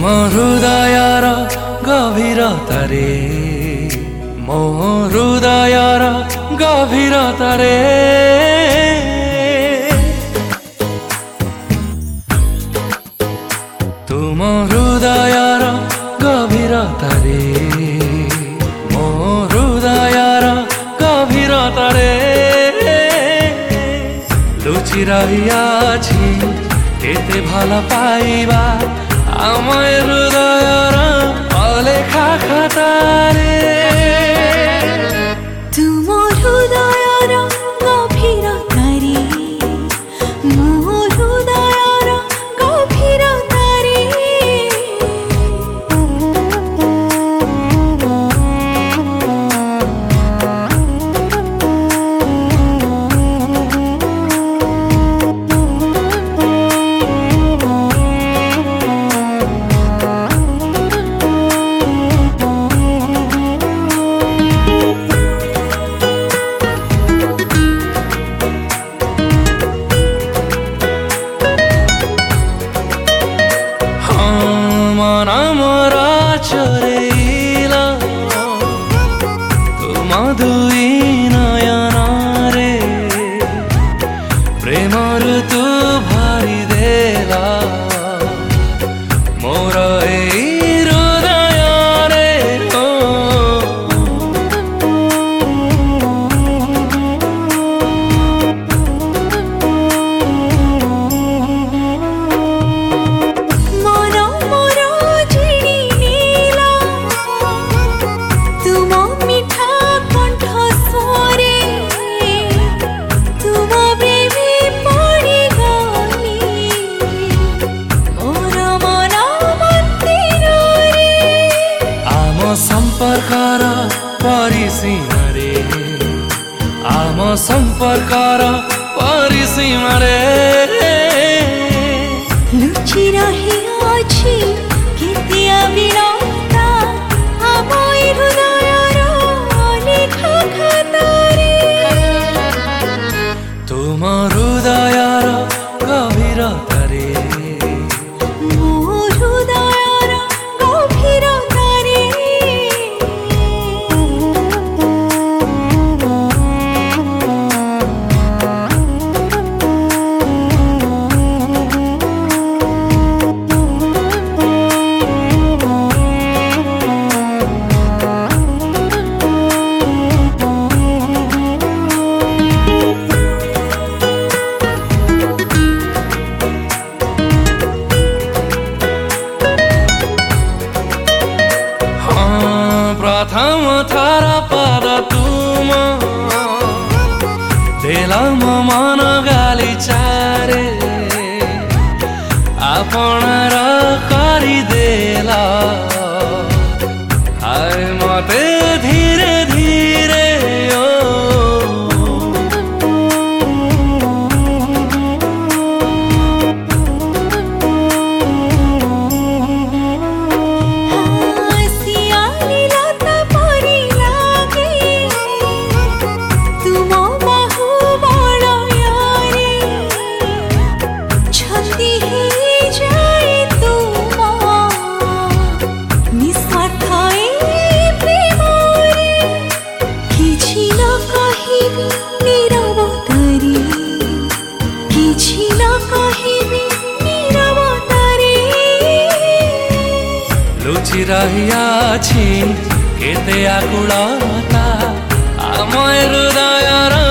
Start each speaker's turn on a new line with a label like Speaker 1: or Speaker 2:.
Speaker 1: तुम हृदयर गभीरतारे मो हृदयर गभीरतारे तुम हृदयर गभीरतारे मो हृदयर गभीरतारे लुचि रहियाछि केते भल पाइबा आमय हृदयर अलेखा खातारे
Speaker 2: तुम हृदयर गभीरतारे मो हृदयर गभीरतारे चरेला तुम दुई नयनारे प्रेम ऋतु भरी देला मोर हृदयरे संपर्कर परिसीमा रे आम संपर्कर परिसीमा रे लुचि रहियाछि केते अविरता आमय हृदयर अलेखा खातारे
Speaker 1: तुम हृदयर गभीरतारे
Speaker 2: मो हृदयर गभीरतारे
Speaker 1: प्रथम थर पद तुम देला मन गाली चारे आपणार करिदेला हाय मते धीरे धीरे लुचि रहियाछि केते आकुलता आमय हृदयर